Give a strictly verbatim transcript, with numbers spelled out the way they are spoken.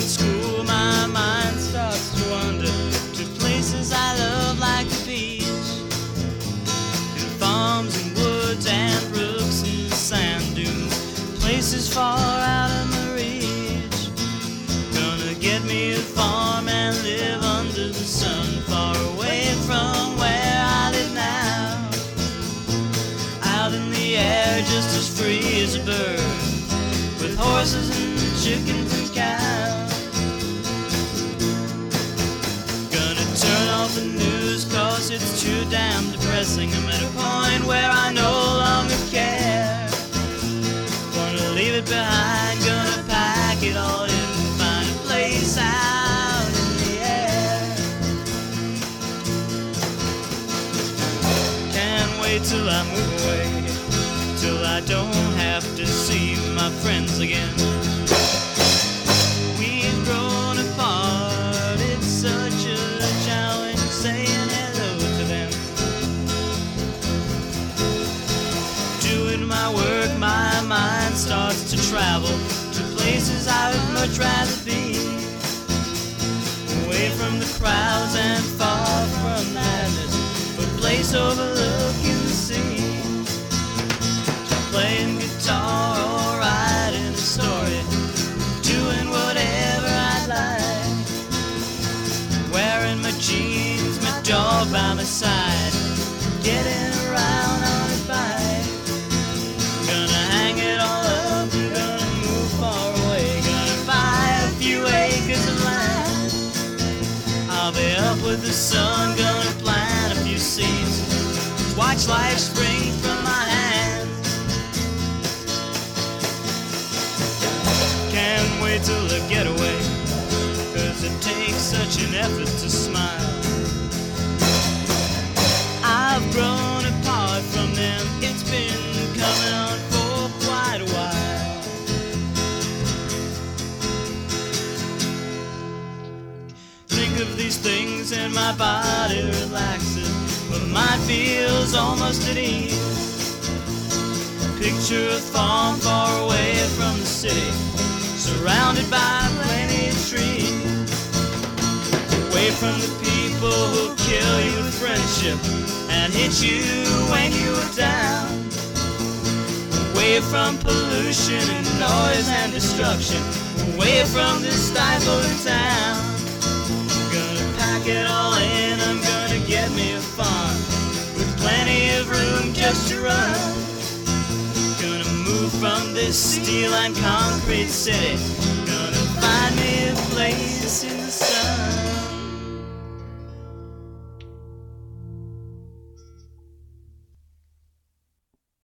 school, my mind starts to wander to places I love like the beach, and farms and woods and brooks and sand dunes, places far out of my reach. Gonna get me a farm and live under the sun, far away from where I live now, out in the air just as free as a bird, with horses and chickens and cows. Gonna turn off the news cause it's too damn depressing. I'm at a point where I no longer care. Wanna leave it behind, gonna pack it all in, find a place out in the air. Can't wait till I move away, till I don't have to see my friends again. We've grown apart, it's such a challenge saying hello to them. Doing my work, my mind starts to travel to places I would much rather be, away from the crowds and far from madness, but a place overlooking the sea. Playing guitar or writing a story, doing whatever I like, wearing my jeans, my dog by my side, getting around on a bike. Gonna hang it all up, I'm gonna move far away, gonna buy a few acres of land. I'll be up with the sun, gonna plant a few seeds, watch life spring from my hands. Can't wait till the getaway, cause it takes such an effort to smile. I've grown apart from them, it's been coming on for quite a while. Think of these things and my body relaxes, my mind feels almost at ease. Picture a farm far away from the city, surrounded by plenty of trees, away from the people who kill you with friendship and hit you when you were down, away from pollution and noise and destruction, away from this stifling town. Gonna pack it all in, I'm gonna get me a farm with plenty of room just to run. From this steel and concrete city, gonna find me a place in